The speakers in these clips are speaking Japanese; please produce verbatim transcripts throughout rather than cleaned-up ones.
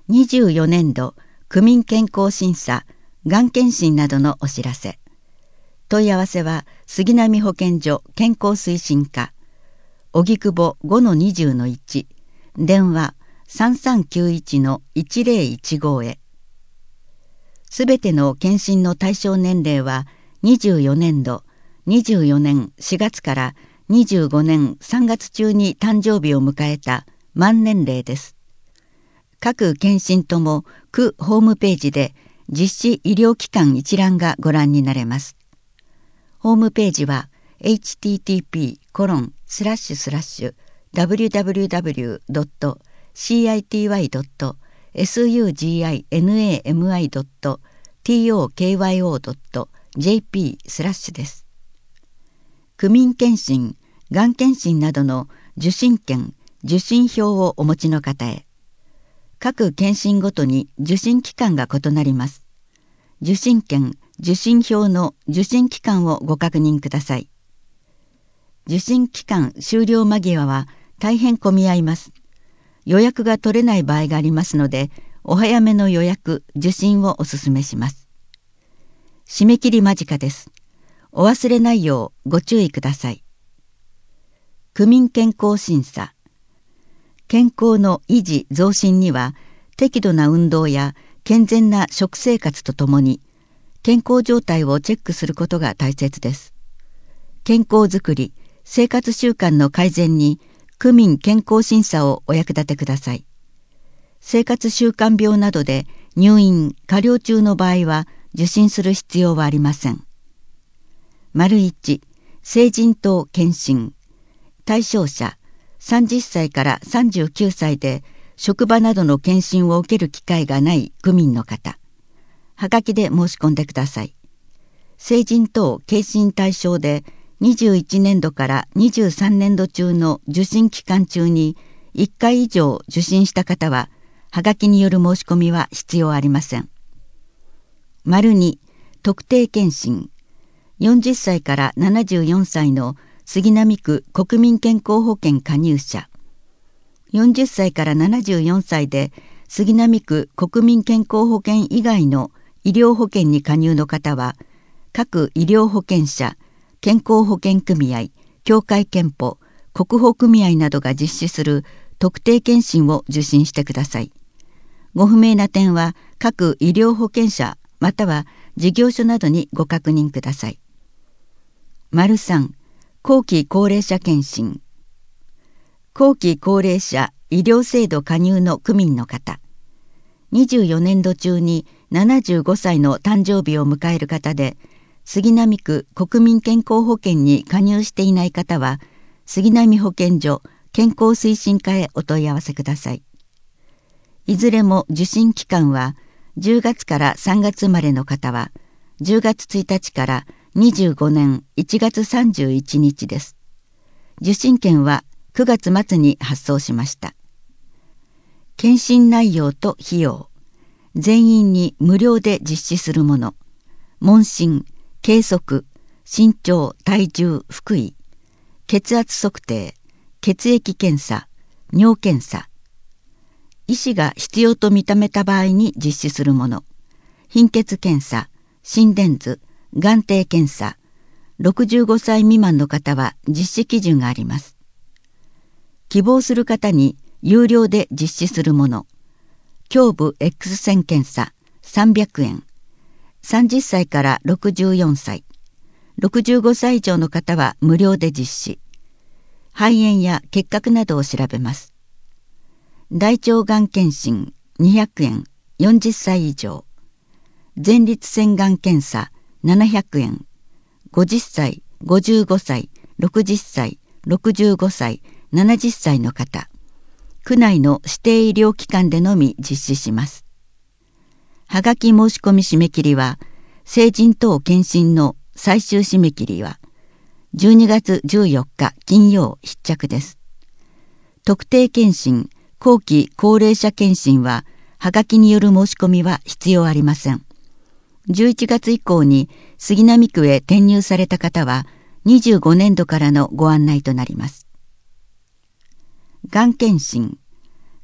にじゅうよねんど区民健康審査、がん検診などのお知らせ。問い合わせは杉並保健所健康推進課、荻窪 ごのにじゅうのいち、電話 さんさんきゅういちのいちぜろいちご へ。すべての検診の対象年齢はにじゅうよねんど、にじゅうよねんしがつからにじゅうごねんさんがつ中に誕生日を迎えた満年齢です。各検診とも区ホームページで実施医療機関一覧がご覧になれます。ホームページは エイチティーティーピーコロンスラッシュスラッシュダブリューダブリューダブリュードットシーアイティーワイドットエスユージーアイエヌエーエムアイドットトーケーワイオードットジェーピースラッシュです。区民検診、がん検診などの受診券、受診票をお持ちの方へ。各検診ごとに受診期間が異なります。受診券、受診票の受診期間をご確認ください。受診期間終了間際は大変混み合います。予約が取れない場合がありますので、お早めの予約、受診をお勧めします。締め切り間近です。お忘れないようご注意ください。区民健康審査。健康の維持増進には適度な運動や健全な食生活とともに健康状態をチェックすることが大切です。健康づくり、生活習慣の改善に区民健康審査をお役立てください。生活習慣病などで入院・加療中の場合は受診する必要はありません。丸いち、成人等検診。対象者、さんじゅっさいからさんじゅうきゅうさいで職場などの検診を受ける機会がない区民の方。はがきで申し込んでください。成人等検診対象でにじゅういちねんどからにじゅうさんねんど中の受診期間中にいっかい以上受診した方は、はがきによる申し込みは必要ありません。丸に、特定検診。よんじゅっさいからななじゅうよんさいの杉並区国民健康保険加入者。よんじゅっさいからななじゅうよんさいで杉並区国民健康保険以外の医療保険に加入の方は、各医療保険者、健康保険組合、協会憲法、国保組合などが実施する特定検診を受診してください。ご不明な点は各医療保険者または事業所などにご確認ください。丸さん、後期高齢者検診。後期高齢者医療制度加入の区民の方。にじゅうよねんど中にななじゅうごさいの誕生日を迎える方で、杉並区国民健康保険に加入していない方は、杉並保健所健康推進課へお問い合わせください。いずれも受診期間は、じゅうがつからさんがつ生まれの方は、じゅうがつついたちからにじゅうごねんいちがつさんじゅういちにちです。受診券はくがつまつに発送しました。検診内容と費用。全員に無料で実施するもの。問診、計測、身長、体重、腹囲、血圧測定、血液検査、尿検査。医師が必要と認めた場合に実施するもの。貧血検査、心電図、眼底検査。ろくじゅうごさい未満の方は実施基準があります。希望する方に有料で実施するもの。胸部 X 線検査さんびゃくえん。さんじゅっさいからろくじゅうよんさい。ろくじゅうごさい以上の方は無料で実施。肺炎や結核などを調べます。大腸がん検診にひゃくえん。よんじゅっさい以上。前立腺がん検査ななひゃくえん。ごじゅっさい、ごじゅうごさい、ろくじゅっさい、ろくじゅうごさい、ななじゅっさいの方。区内の指定医療機関でのみ実施します。はがき申し込み締め切りは、成人等検診の最終締め切りは、じゅうにがつじゅうよっか金曜必着です。特定検診、後期高齢者検診は、はがきによる申し込みは必要ありません。じゅういちがつ以降に杉並区へ転入された方は、にじゅうごねんどからのご案内となります。がん検診。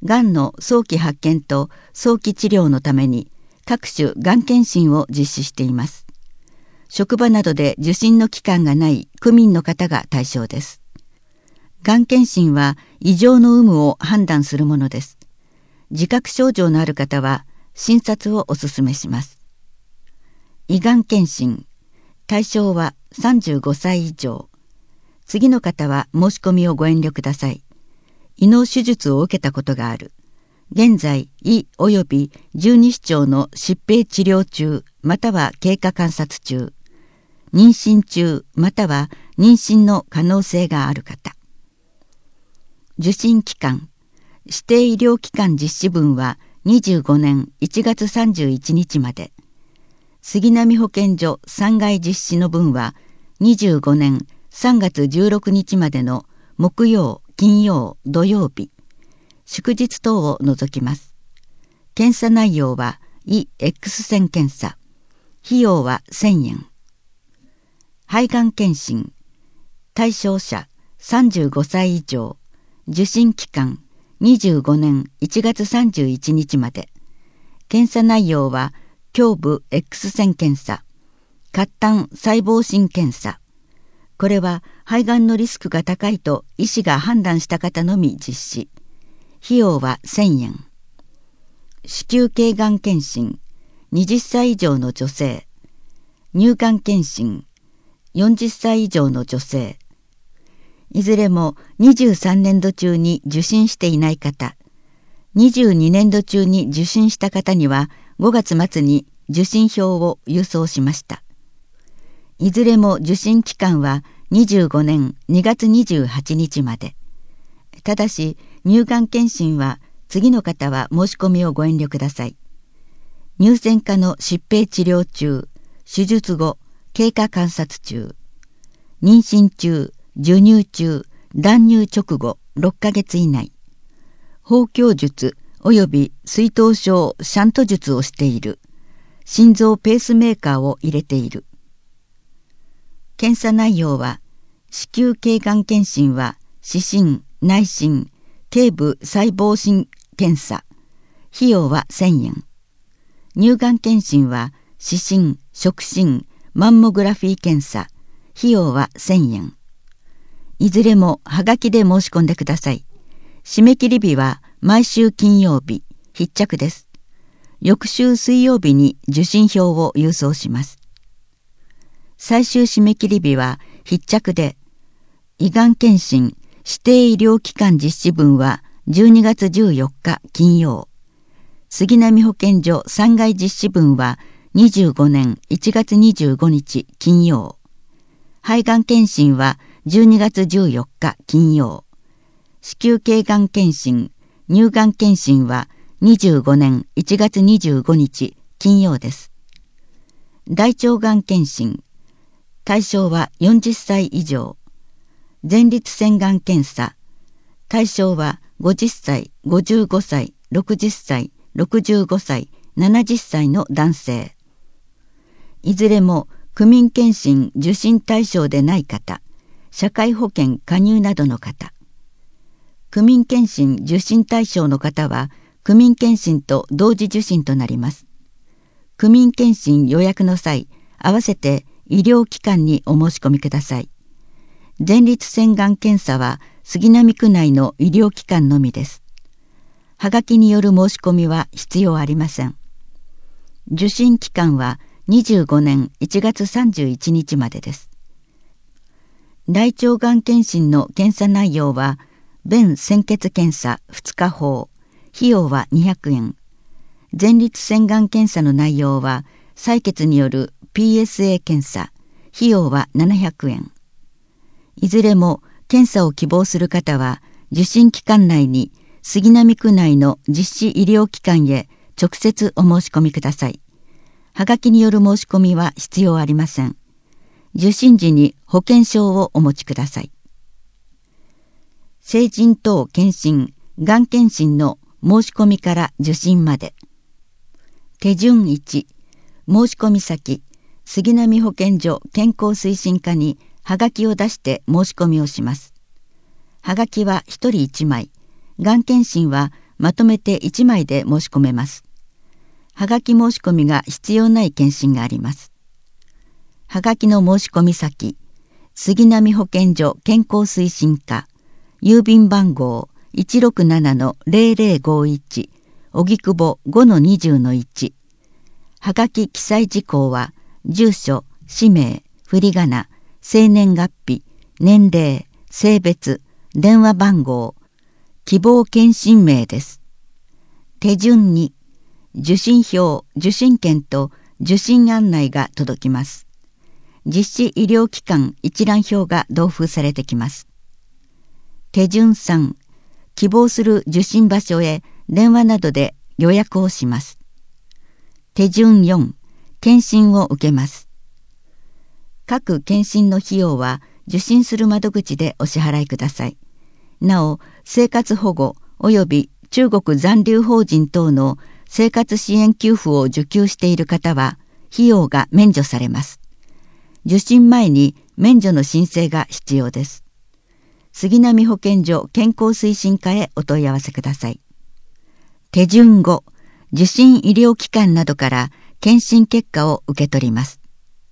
がんの早期発見と早期治療のために各種がん検診を実施しています。職場などで受診の機関がない区民の方が対象です。がん検診は異常の有無を判断するものです。自覚症状のある方は診察をお勧めします。胃がん検診、対象はさんじゅうごさい以上。次の方は申し込みをご遠慮ください。胃の手術を受けたことがある。現在、胃及び十二指腸の疾病治療中、または経過観察中。妊娠中、または妊娠の可能性がある方。受診期間、指定医療機関実施分はにじゅうごねんいちがつさんじゅういちにちまで。杉並保健所さんがい実施の分はにじゅうごねんさんがつじゅうろくにちまでの木曜、金曜、土曜日、祝日等を除きます。検査内容は胃 X 線検査。費用はせんえん。肺がん検診。対象者さんじゅうごさい以上。受診期間にじゅうごねんいちがつさんじゅういちにちまで。検査内容は胸部 X 線検査、褐炭細胞診検査。これは肺がんのリスクが高いと医師が判断した方のみ実施。費用はせんえん。子宮頸がん検診、はたち以上の女性。乳がん検診、よんじゅっさい以上の女性。いずれもにじゅうさんねんど中に受診していない方。にじゅうにねんど中に受診した方にはごがつ末に受診票を郵送しました。いずれも受診期間はにじゅうごねんにがつにじゅうはちにちまで。ただし乳がん検診は次の方は申し込みをご遠慮ください。乳腺科の疾病治療中、手術後、経過観察中、妊娠中、授乳中、断乳直後ろっかげつ以内、包協術及び水頭症シャント術をしている、心臓ペースメーカーを入れている。検査内容は、子宮頸がん検診は視診、内診、頸部細胞診検査。費用はせんえん。乳がん検診は視診、触診、マンモグラフィー検査。費用はせんえん。いずれもはがきで申し込んでください。締め切り日は毎週金曜日、必着です。翌週水曜日に受診票を郵送します。最終締め切り日は必着で、胃がん検診指定医療機関実施分はじゅうにがつじゅうよっか金曜。杉並保健所さんがい実施分はにじゅうごねんいちがつにじゅうごにち金曜。肺がん検診はじゅうにがつじゅうよっか金曜。子宮頸がん検診、乳がん検診はにじゅうごねんいちがつにじゅうごにち金曜です。大腸がん検診、対象はよんじゅっさい以上。前立腺がん検査、対象はごじゅっさい、ごじゅうごさい、ろくじゅっさい、ろくじゅうごさい、ななじゅっさいの男性。いずれも区民検診受診対象でない方、社会保険加入などの方。区民検診受診対象の方は区民検診と同時受診となります。区民検診予約の際、合わせて医療機関にお申し込みください。前立腺がん検査は杉並区内の医療機関のみです。はがきによる申し込みは必要ありません。受診期間はにじゅうごねんいちがつさんじゅういちにちまでです。大腸がん検診の検査内容は、便潜血検査ふつか法、費用はにひゃくえん。前立腺がん検査の内容は、採血による ピーエスエー 検査、費用はななひゃくえん。いずれも検査を希望する方は、受診期間内に杉並区内の実施医療機関へ直接お申し込みください。はがきによる申し込みは必要ありません。受診時に保険証をお持ちください。成人等検診、がん検診の申し込みから受診まで。手順いち、申し込み先、杉並保健所健康推進課にはがきを出して申し込みをします。はがきはひとりいちまい、がん検診はまとめていちまいで申し込めます。はがき申し込みが必要ない検診があります。はがきの申し込み先、杉並保健所健康推進課、郵便番号 いちろくななのゼロゼロごいち 荻窪 ごのにじゅうのいち。はがき記載事項は、住所、氏名、振り仮名、生年月日、年齢、性別、電話番号、希望検診名です。手順に、受診票、受診券と受診案内が届きます。実施医療機関一覧表が同封されてきます。手順さん、希望する受診場所へ電話などで予約をします。手順よん、検診を受けます。各検診の費用は受診する窓口でお支払いください。なお、生活保護及び中国残留邦人等の生活支援給付を受給している方は、費用が免除されます。受診前に免除の申請が必要です。杉並保健所健康推進課へお問い合わせください。手順ご、受診医療機関などから検診結果を受け取ります。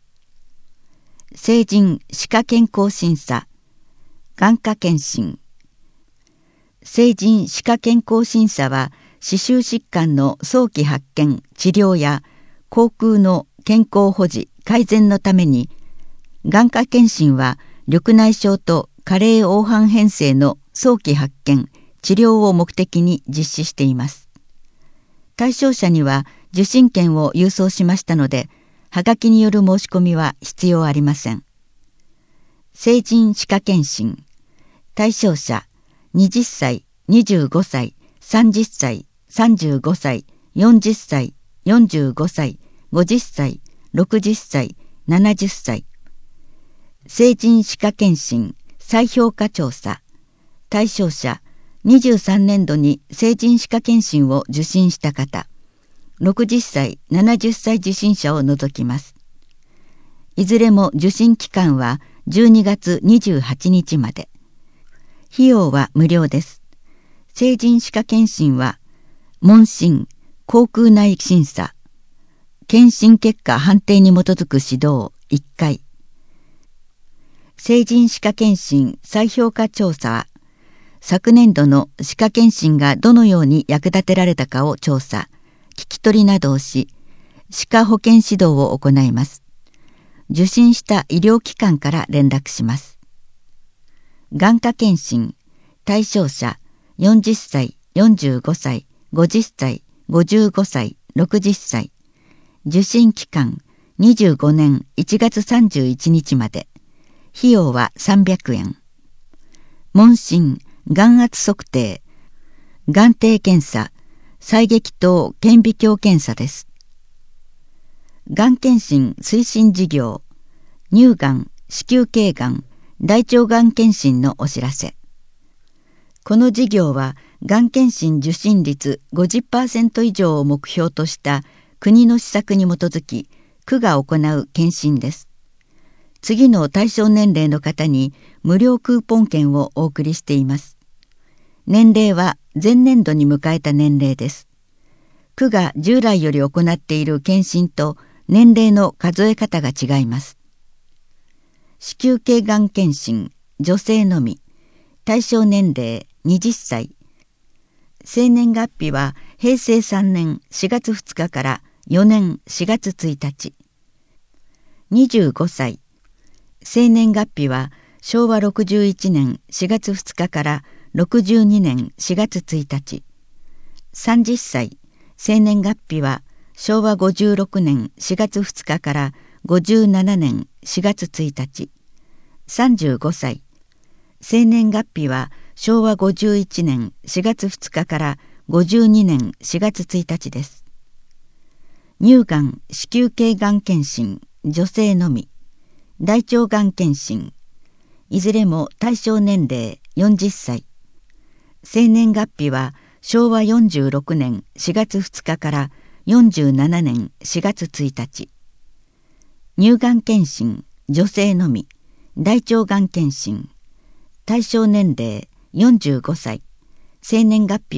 成人歯科健康審査、眼科検診。成人歯科健康審査は、歯周疾患の早期発見、治療や口腔の健康保持、改善のために、眼科検診は緑内障と加齢黄斑変性の早期発見、治療を目的に実施しています。対象者には受診券を郵送しましたので、はがきによる申し込みは必要ありません。成人歯科検診。対象者、はたち、にじゅうごさい、さんじゅっさい、さんじゅうごさい、よんじゅっさい、よんじゅうごさい、ごじゅっさい、ろくじゅっさい、ななじゅっさい。成人歯科検診再評価調査。対象者、にじゅうさんねんどに成人歯科検診を受診した方、ろくじゅっさい、ななじゅっさい受診者を除きます。いずれも受診期間はじゅうにがつにじゅうはちにちまで。費用は無料です。成人歯科検診は、問診、口腔内審査、検診結果判定に基づく指導いっかい。成人歯科検診再評価調査は、昨年度の歯科検診がどのように役立てられたかを調査、聞き取りなどをし、歯科保健指導を行います。受診した医療機関から連絡します。眼科検診、対象者、よんじゅっさい、よんじゅうごさい、ごじゅっさい、ごじゅうごさい、ろくじゅっさい。受診期間、にじゅうごねんいちがつさんじゅういちにちまで。費用はさんびゃくえん。問診、眼圧測定、眼底検査、細撃灯顕微鏡検査です。がん検診推進事業、乳がん、子宮頸がん、大腸がん検診のお知らせ。この事業は、がん検診受診率 ごじゅっパーセント 以上を目標とした国の施策に基づき、区が行う検診です。次の対象年齢の方に無料クーポン券をお送りしています。年齢は前年度に迎えた年齢です。区が従来より行っている検診と年齢の数え方が違います。子宮頸がん検診、女性のみ、対象年齢はたち、生年月日はへいせいさんねんしがつふつかからよねんしがつついたち。にじゅうごさい、生年月日はしょうわろくじゅういちねんしがつふつかからろくじゅうにねんしがつついたち。さんじゅっさい、生年月日はしょうわごじゅうろくねんしがつふつかからごじゅうななねんしがつついたち。さんじゅうごさい、生年月日はしょうわごじゅういちねんしがつふつかからごじゅうにねんしがつついたちです。乳がん、子宮頸がん検診、女性のみ、大腸がん検診、いずれも対象年齢よんじゅっさい、生年月日はしょうわよんじゅうろくねんしがつふつかからよんじゅうななねんしがつついたち。乳がん検診、女性のみ、大腸がん検診、対象年齢よんじゅうごさい、生年月日は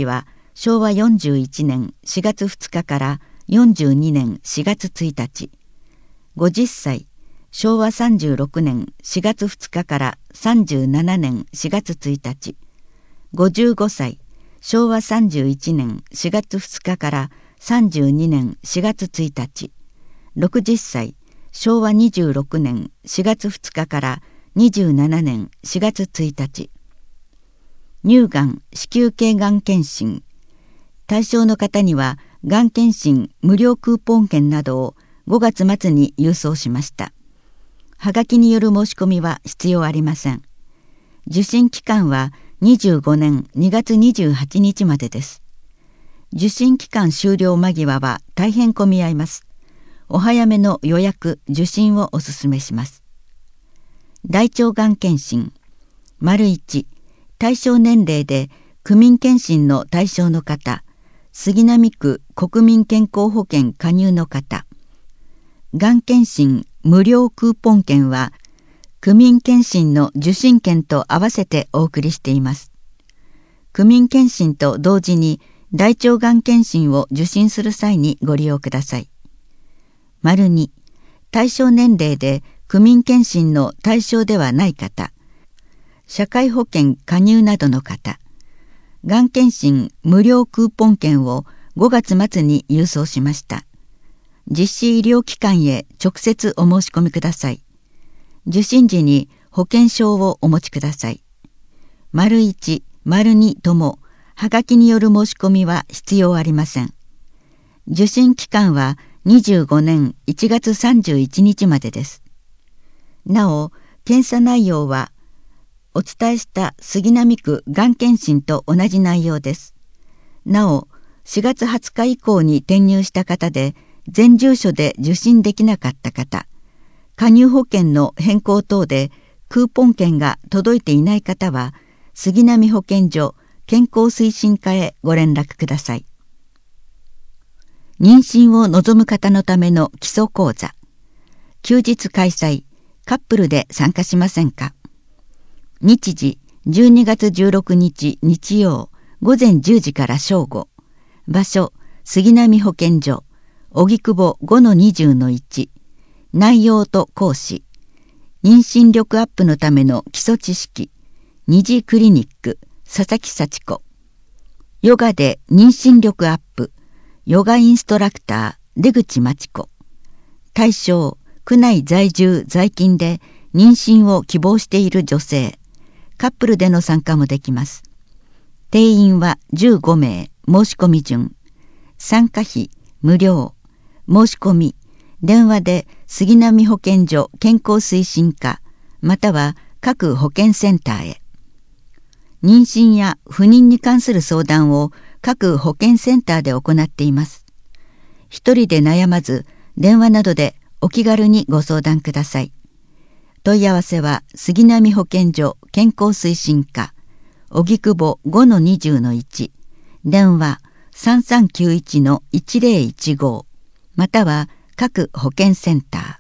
しょうわよんじゅういちねんしがつふつかからよんじゅうにねんしがつついたち。ごじゅっさい、しょうわさんじゅうろくねんしがつふつかからさんじゅうななねんしがつついたち。ごじゅうごさい、しょうわさんじゅういちねんしがつふつかからさんじゅうにねんしがつついたち。ろくじゅっさい、しょうわにじゅうろくねんしがつふつかからにじゅうななねんしがつついたち。乳がん子宮頸がん検診。対象の方にはがん検診無料クーポン券などをごがつまつに郵送しました。はがきによる申し込みは必要ありません。受診期間はにじゅうごねんにがつにじゅうはちにちまでです。受診期間終了間際は大変混み合います。お早めの予約・受診をお勧めします。大腸がん検診。丸いち、対象年齢で区民検診の対象の方、杉並区国民健康保険加入の方。がん検診無料クーポン券は区民検診の受診券と合わせてお送りしています。区民検診と同時に大腸がん検診を受診する際にご利用ください。丸に、対象年齢で区民検診の対象ではない方、社会保険加入などの方、がん検診無料クーポン券をごがつまつに郵送しました。実施医療機関へ直接お申し込みください。受診時に保険証をお持ちください。丸いち、丸にとも、はがきによる申し込みは必要ありません。受診期間はにじゅうごねんいちがつさんじゅういちにちまでです。なお、検査内容はお伝えした杉並区がん検診と同じ内容です。なお、しがつはつか以降に転入した方で全住所で受診できなかった方、加入保険の変更等でクーポン券が届いていない方は杉並保健所健康推進課へご連絡ください。妊娠を望む方のための基礎講座。休日開催、カップルで参加しませんか。日時じゅうにがつじゅうろくにち日曜ごぜんじゅうじから正午。場所杉並保健所荻窪 ごのにじゅうのいち。内容と講師。妊娠力アップのための基礎知識。二次クリニック佐々木幸子。ヨガで妊娠力アップ。ヨガインストラクター出口真知子。対象区内在住在勤で妊娠を希望している女性。カップルでの参加もできます。定員はじゅうごめい。申し込み順。参加費無料。申し込み電話で杉並保健所健康推進課または各保健センターへ。妊娠や不妊に関する相談を各保健センターで行っています。一人で悩まず電話などでお気軽にご相談ください。問い合わせは杉並保健所健康推進課荻窪 ごのにじゅうのいち。電話 さんさんきゅういちのいちぜろいちご または各保健センター。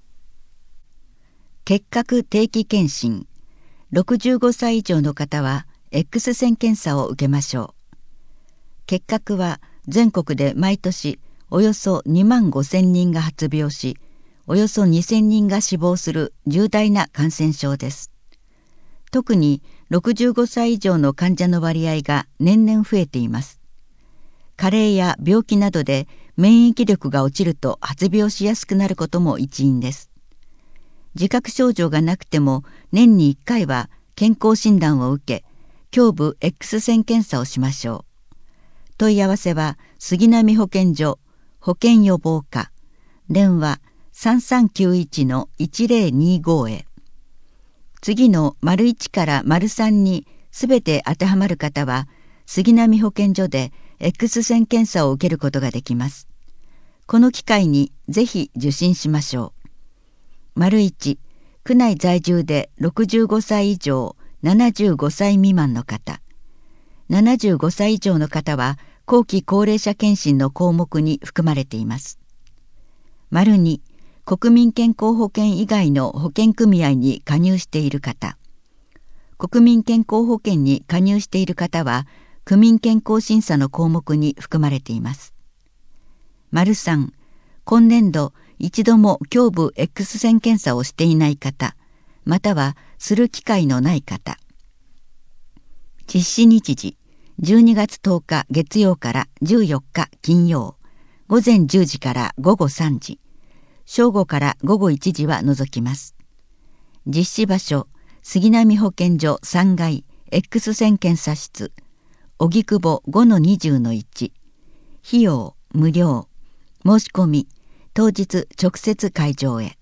結核定期検診。ろくじゅうごさい以上の方は X 線検査を受けましょう。結核は全国で毎年およそにまんごせんにんが発病し、およそにせんにんが死亡する重大な感染症です。特にろくじゅうごさい以上の患者の割合が年々増えています。加齢や病気などで免疫力が落ちると発病しやすくなることも一因です。自覚症状がなくても年にいっかいは健康診断を受け、胸部 X 線検査をしましょう。問い合わせは杉並保健所保健予防課電話 さんさんきゅういちのいちぜろにご へ。次の丸いちから丸さんにすべて当てはまる方は杉並保健所で X 線検査を受けることができます。この機会にぜひ受診しましょう。丸いち、区内在住でろくじゅうごさい以上ななじゅうごさい未満の方。ななじゅうごさい以上の方は後期高齢者健診の項目に含まれています。丸に、国民健康保険以外の保険組合に加入している方。国民健康保険に加入している方は区民健康審査の項目に含まれています。丸さん、今年度一度も胸部 X 線検査をしていない方、またはする機会のない方。実施日時、じゅうにがつとおか月曜からじゅうよっか金曜、午前じゅうじから午後さんじ、正午から午後いちじは除きます。実施場所、杉並保健所さんがい X 線検査室、荻窪 ごのにじゅうのいち。費用無料。申し込み、当日直接会場へ。